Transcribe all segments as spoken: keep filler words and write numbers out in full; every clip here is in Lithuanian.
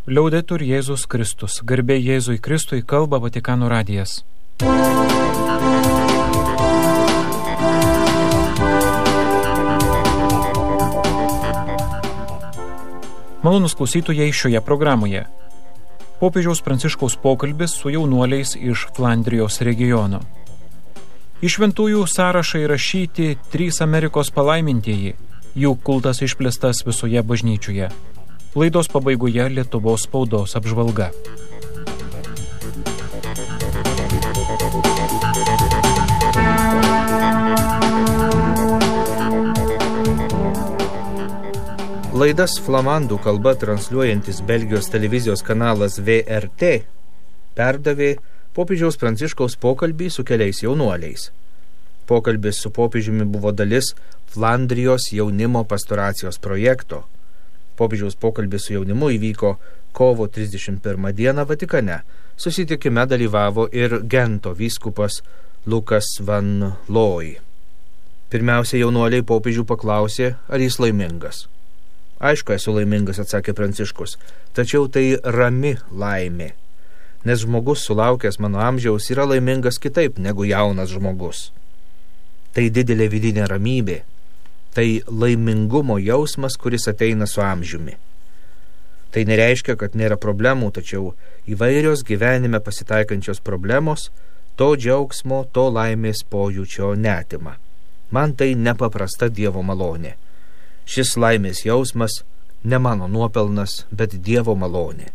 Liaudetur Jėzus Kristus. Garbė Jėzui Kristui, kalba Vatikano radijas. Malonūs klausytojai, šioje programoje popiežiaus Pranciškaus pokalbis su jaunuoliais iš Flandrijos regiono. Į šventųjų sąrašą įrašyti trys Amerikos palaimintieji, jų kultas išplėstas visoje bažnyčioje. Laidos pabaigoje Lietuvos spaudos apžvalga. Laidas flamandų kalba transliuojantis Belgijos televizijos kanalas V R T perdavė popiežiaus Pranciškaus pokalbį su keliais jaunuoliais. Pokalbis su popiežiumi buvo dalis Flandrijos jaunimo pastoracijos projekto. Popiežiaus pokalbis su jaunimu įvyko kovo trisdešimt pirmą dieną Vatikane. Susitikime dalyvavo ir Gento vyskupas Lukas van Looy. Pirmiausia, jaunuoliai popiežių paklausė, ar jis laimingas. Aišku, esu laimingas, atsakė Pranciškus, tačiau tai rami laimė, nes žmogus sulaukęs mano amžiaus yra laimingas kitaip negu jaunas žmogus. Tai didelė vidinė ramybė, tai laimingumo jausmas, kuris ateina su amžiumi. Tai nereiškia, kad nėra problemų, tačiau įvairios gyvenime pasitaikančios problemos to džiaugsmo, to laimės pojūčio neatima. Man tai nepaprasta Dievo malonė. Šis laimės jausmas ne mano nuopelnas, bet Dievo malonė.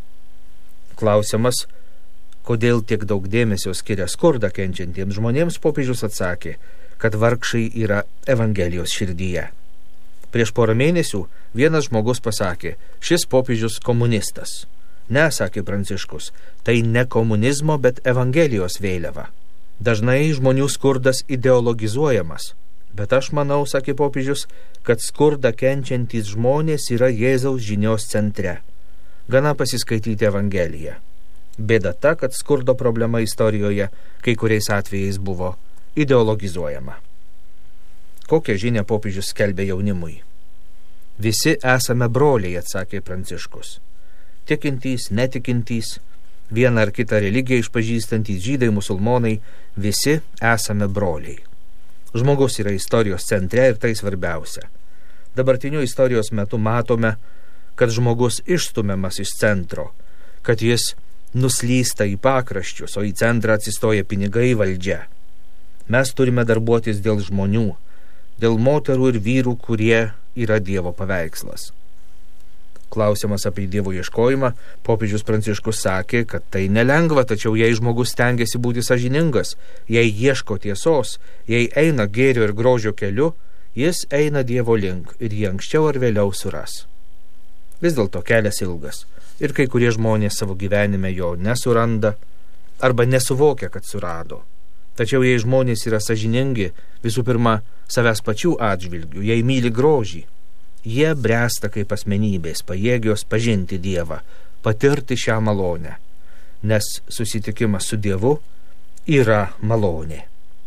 Klausimas, kodėl tiek daug dėmesio skiria skurdą kenčiantiems žmonėms, popiežius atsakė, kad vargšai yra Evangelijos širdyje. Prieš porą mėnesių vienas žmogus pasakė, šis popiežius komunistas. Ne, sakė Pranciškus, tai ne komunizmo, bet Evangelijos vėliava. Dažnai žmonių skurdas ideologizuojamas. Bet aš manau, sakė popiežius, kad skurdą kenčiantys žmonės yra Jėzaus žinios centre. Gana pasiskaityti Evangeliją. Bėda ta, kad skurdo problema istorijoje kai kuriais atvejais buvo ideologizuojama. Kokią žinią popiežius skelbė jaunimui? Visi esame broliai, atsakė Pranciškus. Tikintys, netikintys, vieną ar kitą religiją išpažįstantys žydai, musulmonai, visi esame broliai. Žmogus yra istorijos centre ir tai svarbiausia. Dabartiniu istorijos metu matome, kad žmogus išstumiamas iš centro, kad jis nuslysta į pakraščius, o į centrą atsistoja pinigai, valdžia. Mes turime darbuotis dėl žmonių, dėl moterų ir vyrų, kurie yra Dievo paveikslas. Klausimas apie Dievo ieškojimą, popiežius Pranciškus sakė, kad tai nelengva, tačiau jei žmogus stengiasi būti sąžiningas, jei ieško tiesos, jei eina gėrio ir grožio keliu, jis eina Dievo link ir jį anksčiau ar vėliau suras. Vis dėlto kelias ilgas ir kai kurie žmonės savo gyvenime jo nesuranda arba nesuvokia, kad surado. Tačiau jei žmonės yra sąžiningi, visų pirma, savęs pačių atžvilgių, jei myli grožį, jie bręsta kaip asmenybės, pajėgios pažinti Dievą, patirti šią malonę, nes susitikimas su Dievu yra malonė.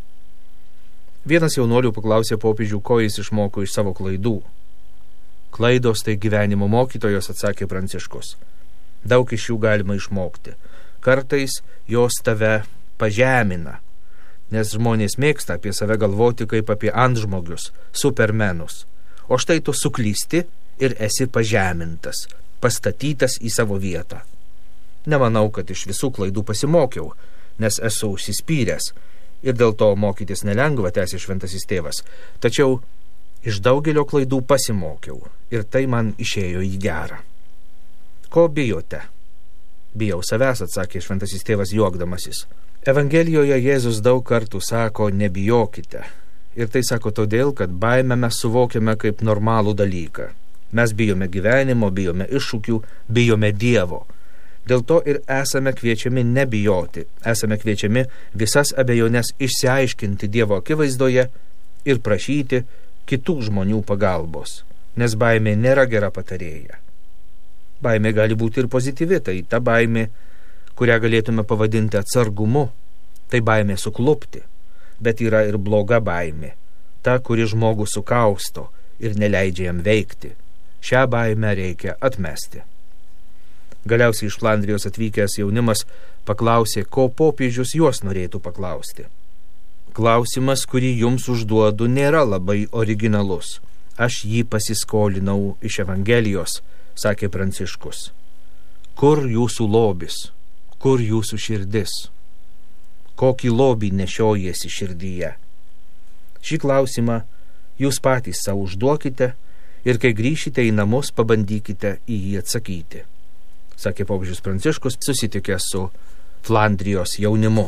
Vienas jaunuolių paklausė popiežių, ko jis išmoko iš savo klaidų. Klaidos tai gyvenimo mokytojos, atsakė Pranciškus. Daug iš jų galima išmokti. Kartais jos tave pažemina, nes žmonės mėgsta apie save galvoti kaip apie antžmogius, supermenus. O štai tu suklysti ir esi pažemintas, pastatytas į savo vietą. Nemanau, kad iš visų klaidų pasimokiau, nes esu užsispyręs ir dėl to mokytis nelengva, tęsė šventasis tėvas. Tačiau iš daugelio klaidų pasimokiau ir tai man išėjo į gerą. Ko bijote? Bijau savęs, atsakė šventasis tėvas juokdamasis. Evangelijoje Jėzus daug kartų sako, nebijokite. Ir tai sako todėl, kad baimę mes suvokiame kaip normalų dalyką. Mes bijome gyvenimo, bijome iššūkių, bijome Dievo. Dėl to ir esame kviečiami nebijoti, esame kviečiami visas abejones išsiaiškinti Dievo akivaizdoje ir prašyti kitų žmonių pagalbos, nes baimė nėra gera patarėja. Baimė gali būti ir pozityvi, tai ta baimė, kurią galėtume pavadinti atsargumu, tai baimė suklupti. Bet yra ir bloga baimė, ta, kuri žmogų sukausto ir neleidžia jam veikti. Šią baimę reikia atmesti. Galiausiai iš Flandrijos atvykęs jaunimas paklausė, ko popiežius juos norėtų paklausti. Klausimas, kurį jums užduodu, nėra labai originalus. Aš jį pasiskolinau iš Evangelijos, sakė Pranciškus. Kur jūsų lobis? Kur jūsų širdis? Kokį lobį nešiojasi širdyje? Šį klausimą jūs patys savo užduokite ir kai grįšite į namus, pabandykite į jį atsakyti, sakė popiežius Pranciškus, susitikęs su Flandrijos jaunimu.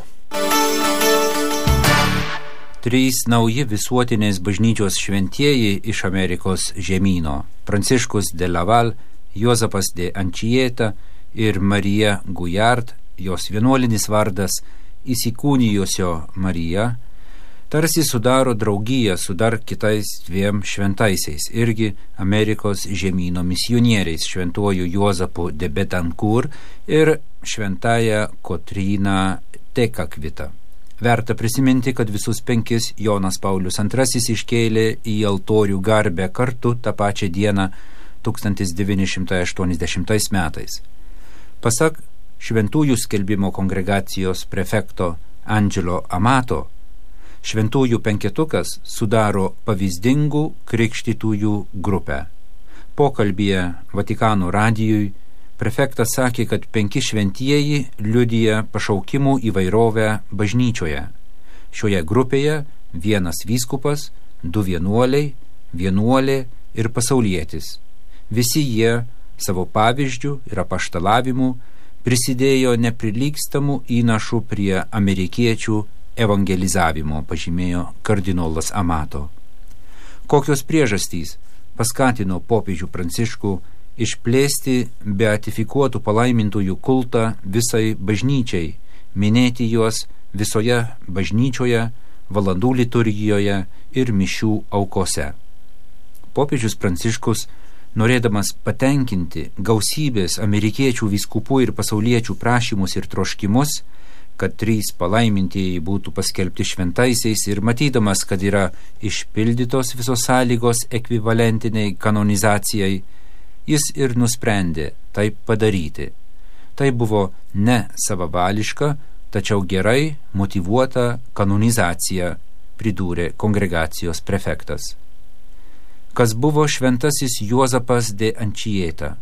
Trys nauji visuotinės bažnyčios šventieji iš Amerikos žemyno – Pranciškus de Laval, Juozapas de Anchieta ir Marija Gujard, jos vienuolinis vardas įsikūnijusio Marija, tarsi sudaro draugiją su dar kitais dviem šventaisiais, irgi Amerikos žemyno misionieriais, šventuoju Juozapu de Betancourt ir šventąja Kotryna Tekakvita. Verta prisiminti, kad visus penkis Jonas Paulius antrasis iškėlė į altorių garbę kartu tą pačią dieną tūkstantis devyni šimtai aštuoniasdešimtais metais. Pasak šventųjų skelbimo kongregacijos prefekto Angelo Amato, šventųjų penketukas sudaro pavyzdingų krikštytųjų grupę. Pokalbyje Vatikano radijui prefektas sakė, kad penki šventieji liudija pašaukimų įvairovę bažnyčioje. Šioje grupėje vienas vyskupas, du vienuoliai, vienuolė ir pasaulietis. Visi jie savo pavyzdžių ir apaštalavimų prisidėjo neprilygstamų įnašų prie amerikiečių evangelizavimo, pažymėjo kardinolas Amato. Kokios priežastys paskatino popiežių Pranciškų išplėsti beatifikuotų palaimintųjų kultą visai bažnyčiai, minėti juos visoje bažnyčioje, valandų liturgijoje ir mišių aukose. Popiežius Pranciškus, norėdamas patenkinti gausybės amerikiečių vyskupų ir pasauliečių prašymus ir troškimus, kad trys palaimintieji būtų paskelbti šventaisiais ir matydamas, kad yra išpildytos visos sąlygos ekvivalentiniai kanonizacijai, jis ir nusprendė taip padaryti. Tai buvo ne savavališka, tačiau gerai motyvuota kanonizacija, pridūrė kongregacijos prefektas. Kas buvo šventasis Juozapas de Anchieta?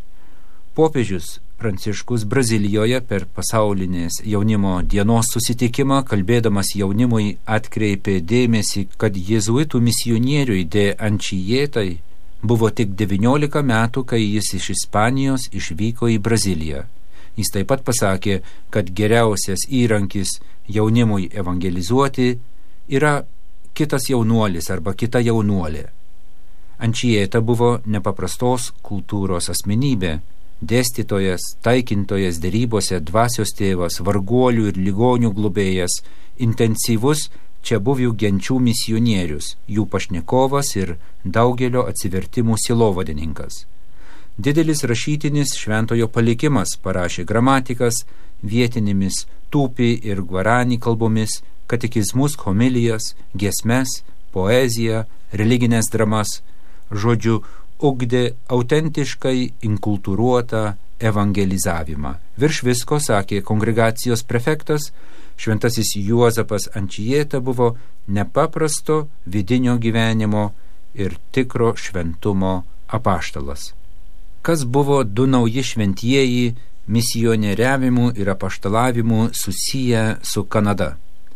Popiežius Pranciškus Brazilijoje per pasaulinės jaunimo dienos susitikimą, kalbėdamas jaunimui, atkreipė dėmesį, kad jėzuitų misionieriui de Anchietai buvo tik devyniolika metų, kai jis iš Ispanijos išvyko į Braziliją. Jis taip pat pasakė, kad geriausias įrankis jaunimui evangelizuoti yra kitas jaunuolis arba kita jaunuolė. Anchieta buvo nepaprastos kultūros asmenybė, dėstytojas, taikintojas derybose, dvasios tėvas, varguolių ir ligonių globėjas, intensyvus čia buvių genčių misionierius, jų pašnekovas ir daugelio atsivertimų silovadininkas. Didelis rašytinis šventojo palikimas, parašė gramatikas, vietinėmis tūpi ir guarani kalbomis, katekizmus, homilijas, giesmes, poeziją, religinės dramas, žodžiu, ugdė autentiškai inkultūruotą evangelizavimą. Virš visko, sakė kongregacijos prefektas, šventasis Juozapas Anchieta buvo nepaprasto vidinio gyvenimo ir tikro šventumo apaštalas. Kas buvo du nauji šventieji misionieriavimu ir apaštalavimu susiję su Kanada?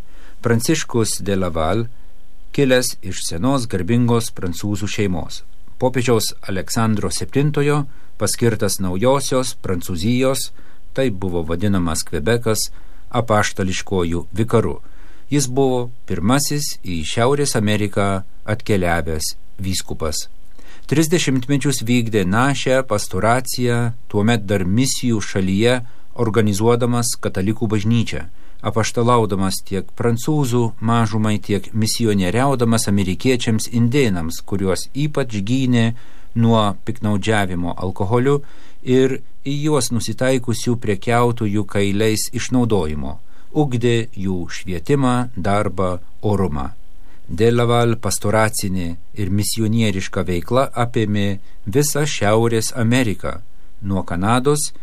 Pranciškus de Laval, kilęs iš senos garbingos prancūzų šeimos. Popiežiaus Aleksandro septintojo paskirtas naujosios Prancūzijos, tai buvo vadinamas Kvebekas, apaštališkojų vikaru. Jis buvo pirmasis į Šiaurės Ameriką atkeliavęs vyskupas. Tris dešimtmečius vykdė našią pastoraciją, tuomet dar misijų šalyje, organizuodamas katalikų bažnyčią, apaštalaudamas tiek prancūzų mažumai, tiek misionieriaudamas amerikiečiams indėnams, kuriuos ypač gynė nuo piknaudžiavimo alkoholiu ir į juos nusitaikusių prekiautojų kailiais išnaudojimo, ugdė jų švietimą, darbą, orumą. De Laval pastoracinė ir misionieriška veikla apėmė visą Šiaurės Ameriką, nuo Kanados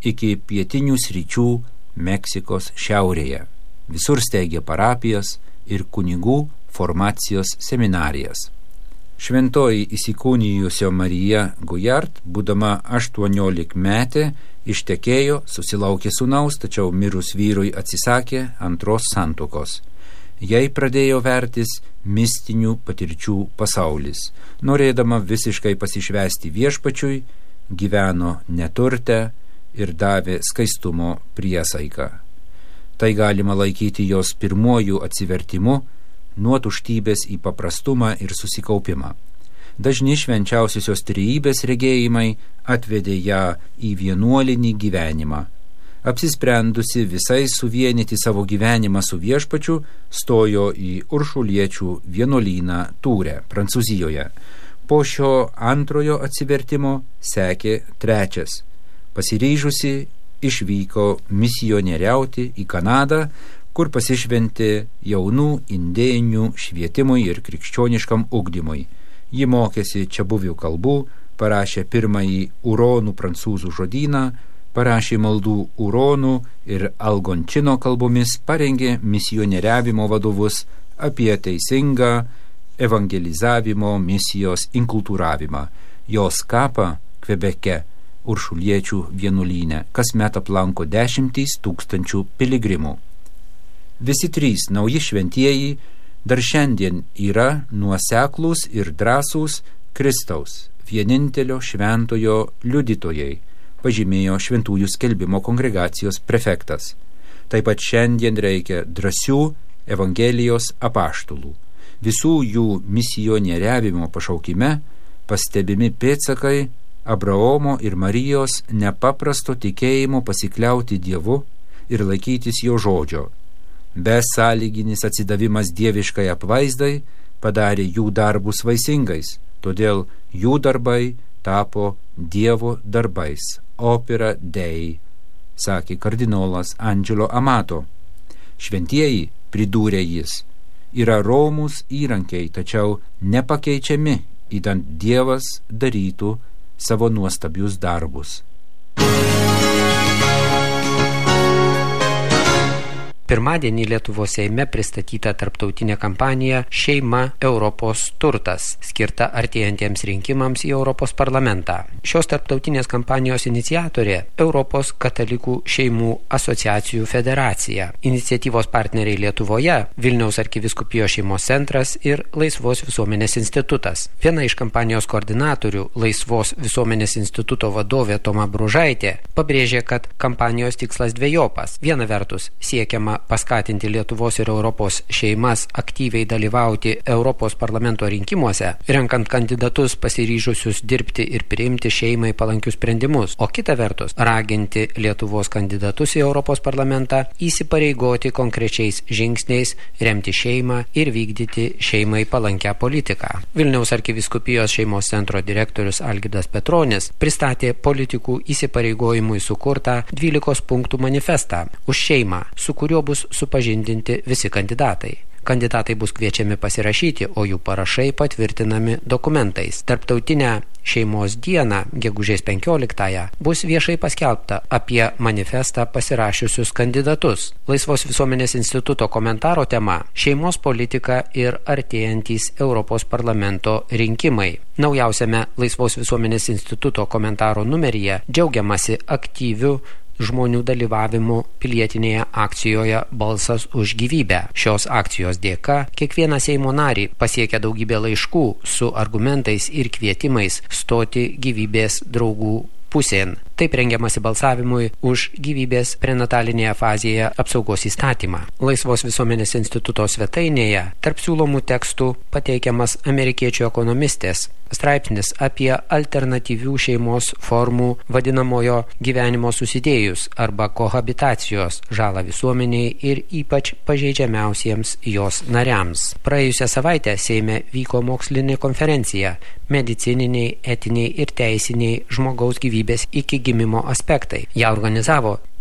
iki pietinių sričių Meksikos šiaurėje. Visur steigė parapijas ir kunigų formacijos seminarijas. Šventoji įsikūnijusio Marija Gujart, būdama aštuoniolikmetė, ištekėjo, susilaukė sūnaus, tačiau mirus vyrui atsisakė antros santuokos. Jai pradėjo vertis mistinių patirčių pasaulis. Norėdama visiškai pasišvęsti viešpačiui, gyveno neturte ir davė skaistumo priesaiką. Tai galima laikyti jos pirmuoju atsivertimu nuo tuštybės į paprastumą ir susikaupimą. Dažni švenčiausiosios trejybės regėjimai atvedė ją į vienuolinį gyvenimą. Apsisprendusi visai suvienyti savo gyvenimą su viešpačiu, stojo į Uršuliečių vienuolyną Tūre, Prancūzijoje. Po šio antrojo atsivertimo sekė trečias. Pasiryžusi išvyko misionieriauti į Kanadą, kur pasišventė jaunų indėnių švietimui ir krikščioniškam ugdymui. Ji mokėsi čiabuvių kalbų, parašė pirmąjį uronų prancūzų žodyną, parašė maldų uronų ir algončino kalbomis, parengė misionieriavimo vadovus apie teisingą evangelizavimo misijos inkultūravimą. Jos kapą Kvebeke, Uršuliečių vienuolyne, kasmet aplanko dešimtys tūkstančių piligrimų. Visi trys nauji šventieji dar šiandien yra nuoseklūs ir drąsūs Kristaus, vienintelio šventojo liudytojai, pažymėjo Šventųjų skelbimo kongregacijos prefektas. Taip pat šiandien reikia drąsių Evangelijos apaštalų. Visų jų misionieriavimo pašaukime pastebimi pėdsakai Abraomo ir Marijos nepaprasto tikėjimo pasikliauti Dievu ir laikytis jo žodžio. Besąlyginis atsidavimas dieviškai apvaizdai padarė jų darbus vaisingais, todėl jų darbai tapo Dievo darbais, opera Dei, sakė kardinolas Angelo Amato. Šventieji, pridūrė jis, yra romūs įrankiai, tačiau nepakeičiami, idant Dievas darytų savo nuostabius darbus. Pirmadienį Lietuvos Seime pristatyta tarptautinė kampanija Šeima Europos turtas, skirta artėjantiems rinkimams į Europos parlamentą. Šios tarptautinės kampanijos iniciatorė Europos katalikų šeimų asociacijų federacija. Iniciatyvos partneriai Lietuvoje Vilniaus arkivyskupijos šeimos centras ir Laisvos visuomenės institutas. Viena iš kampanijos koordinatorių, Laisvos visuomenės instituto vadovė Toma Bružaitė, pabrėžė, kad kampanijos tikslas dvejopas. Viena vertus siekiama paskatinti Lietuvos ir Europos šeimas aktyviai dalyvauti Europos parlamento rinkimuose, renkant kandidatus pasiryžusius dirbti ir priimti šeimai palankius sprendimus, o kita vertus raginti Lietuvos kandidatus į Europos parlamentą įsipareigoti konkrečiais žingsniais, remti šeimą ir vykdyti šeimai palankę politiką. Vilniaus arkivyskupijos šeimos centro direktorius Algirdas Petronis pristatė politikų įsipareigojimui sukurtą dvylikos punktų manifestą už šeimą, su kuriuo bus supažindinti visi kandidatai. Kandidatai bus kviečiami pasirašyti, o jų parašai patvirtinami dokumentais. Tarptautinę šeimos dieną, gegužės penkioliktąją, bus viešai paskelbta apie manifestą pasirašiusius kandidatus. Laisvos visuomenės instituto komentaro tema – šeimos politika ir artėjantys Europos parlamento rinkimai. Naujausiame Laisvos visuomenės instituto komentaro numeryje džiaugiamasi aktyviu žmonių dalyvavimu pilietinėje akcijoje Balsas už gyvybę. Šios akcijos dėka kiekvieną Seimo narį pasiekia daugybė laiškų su argumentais ir kvietimais stoti gyvybės draugų pusėn. Taip rengiamasi balsavimui už gyvybės prenatalinėje fazėje apsaugos įstatymą. Laisvos visuomenės instituto svetainėje tarp siūlomų tekstų pateikiamas amerikiečių ekonomistės straipsnis apie alternatyvių šeimos formų vadinamojo gyvenimo susidėjus arba kohabitacijos žalą visuomeniai ir ypač pažeidžiamiausiems jos nariams. Praėjusią savaitę Seime vyko mokslinė konferencija medicininiai, etiniai ir teisiniai žmogaus gyvybės iki gimimo aspektai. Ją organizavo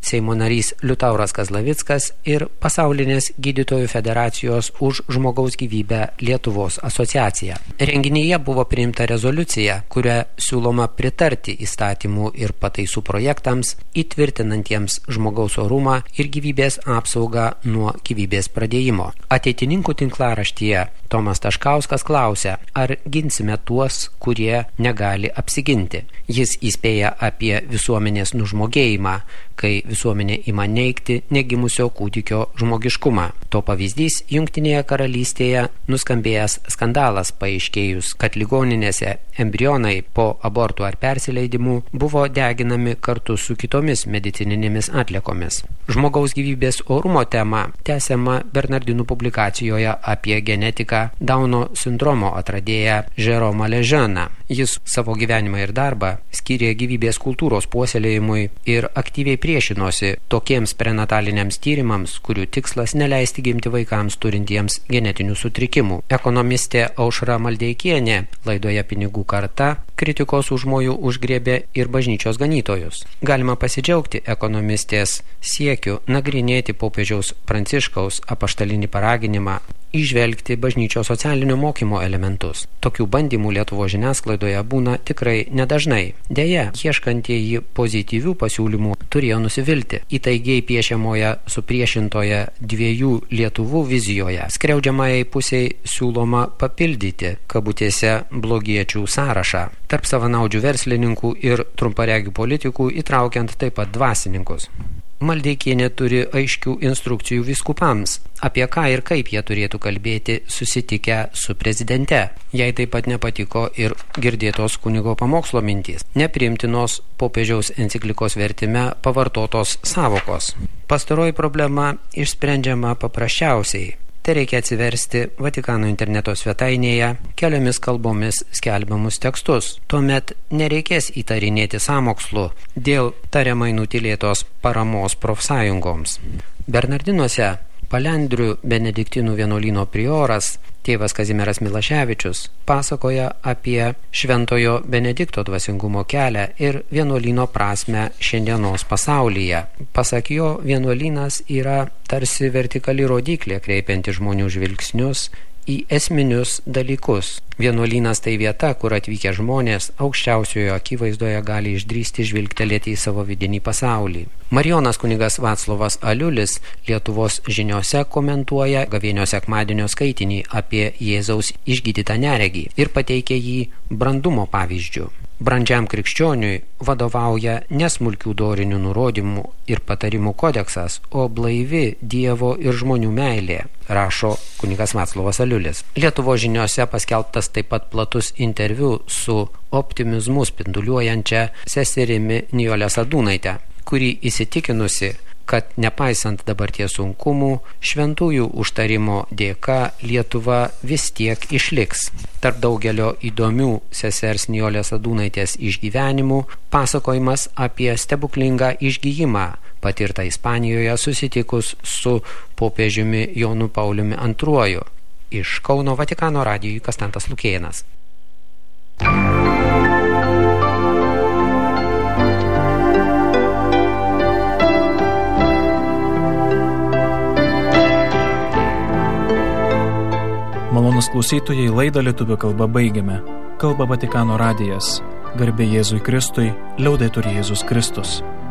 Seimo narys Liutauras Kazlavickas ir Pasaulinės gydytojų federacijos už žmogaus gyvybę Lietuvos asociacija. Renginyje buvo priimta rezoliucija, kuria siūloma pritarti įstatymų ir pataisų projektams, įtvirtinantiems žmogaus orumą ir gyvybės apsaugą nuo gyvybės pradėjimo. Ateitininkų tinklaraštyje Tomas Taškauskas klausia, ar ginsime tuos, kurie negali apsiginti. Jis įspėja apie visuomenės nužmogėjimą, kai visuomenė ima neigti negimusio kūdikio žmogiškumą. To pavyzdys Jungtinėje karalystėje nuskambėjęs skandalas paaiškėjus, kad ligoninėse embrionai po abortų ar persileidimų buvo deginami kartu su kitomis medicininėmis atliekomis. Žmogaus gyvybės orumo tema tęsiama Bernardinų publikacijoje apie genetiką Dauno sindromo atradėją Jeromą Leženą. Jis savo gyvenimą ir darbą skyrė gyvybės kultūros puoselėjimui ir aktyviai priešinosi tokiems prenataliniams tyrimams, kurių tikslas neleisti gimti vaikams turintiems genetinių sutrikimų. Ekonomistė Aušra Maldeikienė laidoje Pinigų karta kritikos užmojų užgriebė ir bažnyčios ganytojus. Galima pasidžiaugti ekonomistės siekiu nagrinėti popiežiaus Pranciškaus apaštalinį paraginimą įžvelgti bažnyčios socialinio mokymo elementus. Tokių bandymų Lietuvos žiniasklaidoje būna tikrai nedažnai. Deja, ieškantieji pozityvių pasiūlymų turėjo nusivilti. Įtaigiai piešiamoje supriešintoje dviejų Lietuvų vizijoje skriaudžiamajai pusiai siūloma papildyti kabutėse blogiečių sąrašą tarp savanaudžių verslininkų ir trumparegių politikų, įtraukiant taip pat dvasininkus. Maldeikienė turi aiškių instrukcijų vyskupams, apie ką ir kaip jie turėtų kalbėti susitikę su prezidente. Jai taip pat nepatiko ir girdėtos kunigo pamokslo mintys, nepriimtinos popiežiaus enciklikos vertime pavartotos savokos. Pastaroji problema išsprendžiama paprasčiausiai. Tai reikia atsiversti Vatikano interneto svetainėje keliomis kalbomis skelbiamus tekstus. Tuomet nereikės įtarinėti sąmokslų dėl tariamai nutylėtos paramos profsąjungoms. Bernardinuose Palendrių benediktinų vienuolyno prioras tėvas Kazimieras Milaševičius pasakoja apie Šventojo Benedikto dvasingumo kelią ir vienuolyno prasmę šiandienos pasaulyje. Pasak jo, vienuolynas yra tarsi vertikali rodyklė kreipianti žmonių žvilgsnius į esminius dalykus. Vienuolynas tai vieta, kur atvykę žmonės aukščiausiojo akivaizdoje gali išdrįsti žvilgtelėti į savo vidinį pasaulį. Marijonas kunigas Vaclovas Aliulis Lietuvos žiniose komentuoja gavėnios sekmadienio skaitinį apie Jėzaus išgydytą neregį ir pateikia jį brandumo pavyzdžių. Brandžiam krikščioniui vadovauja nesmulkių dorinių nurodymų ir patarimų kodeksas, o blaivi Dievo ir žmonių meilė, rašo kunigas Vaclovas Aliulis. Lietuvos žiniose paskelbtas taip pat platus interviu su optimizmu spinduliuojančia seserimi Nijole Sadūnaite, kuri įsitikinusi, kad nepaisant dabarties sunkumų, šventųjų užtarimo dėka Lietuva vis tiek išliks. Tarp daugelio įdomių sesers Nijolės Sadūnaitės išgyvenimų pasakojimas apie stebuklingą išgijimą patirtą Ispanijoje susitikus su popiežiumi Jonu Pauliumi antruoju. Iš Kauno Vatikano radijui Kastantas Lukėnas. Malonus klausytojai, laidą lietuvių kalba baigiame. Kalba Vatikano radijas. Garbė Jėzui Kristui, liaudetur Jėzus Kristus.